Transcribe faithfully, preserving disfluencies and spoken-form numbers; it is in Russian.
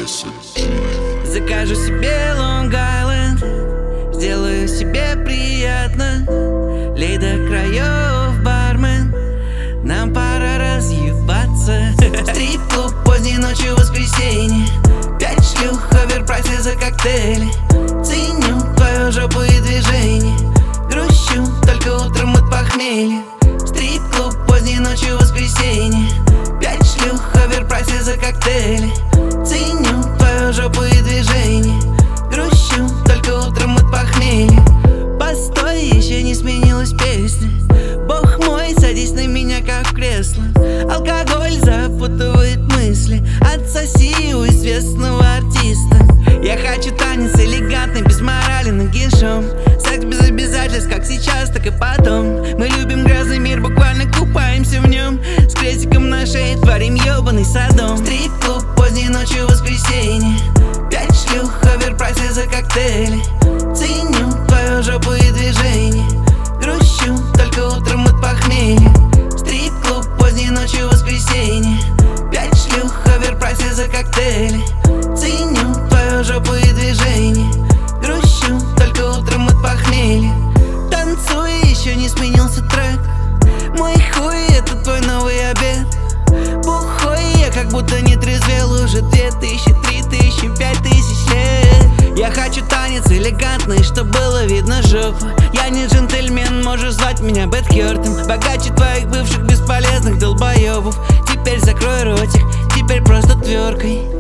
Закажу себе Лонг-Айленд, сделаю себе приятно. Лей до краев, бармен, нам пора разъебаться. Стрип-клуб поздней ночью в воскресенье, пять шлюх, оверпрайсы за коктейли. Ценю твою жопу и движение, грущу только утром от похмелья. Стрип-клуб поздней ночью в воскресенье, пять шлюх, оверпрайсы за коктейли. Ценю твою жопу и движение, грущу только утром от похмелья. Постой, еще не сменилась песня. Бог мой, садись на меня как в кресло. Алкоголь запутывает мысли, отсоси у известного артиста. Я хочу танец элегантный, без морали, нагишом. Секс без обязательств, как сейчас, так и потом. Мы любим грязный мир, буквально купаемся в нем. С крестиком на шее творим ебаный садом. Стрип-клуб поздней ночью в воскресенье, пять шлюх, оверпрайсы за коктейли. Ценю твою жопу и движение, грущу только утром от похмелья. Стрип-клуб поздней ночью в воскресенье, пять шлюх, оверпрайсы за коктейли. Ценю твою жопу и движение, грущу только утром от похмелья. Танцуй, еще не сменился трек. Мой хуй — это твой новый обед. Бухой я как будто не трезвел уже две тысячи, три тысячи, пять тысяч лет. Я хочу танец элегантный, чтоб было видно жопу. Я не джентльмен, можешь звать меня Бэтхёртом. Богаче твоих бывших бесполезных долбоебов. Теперь закрой ротик, теперь просто тверкой.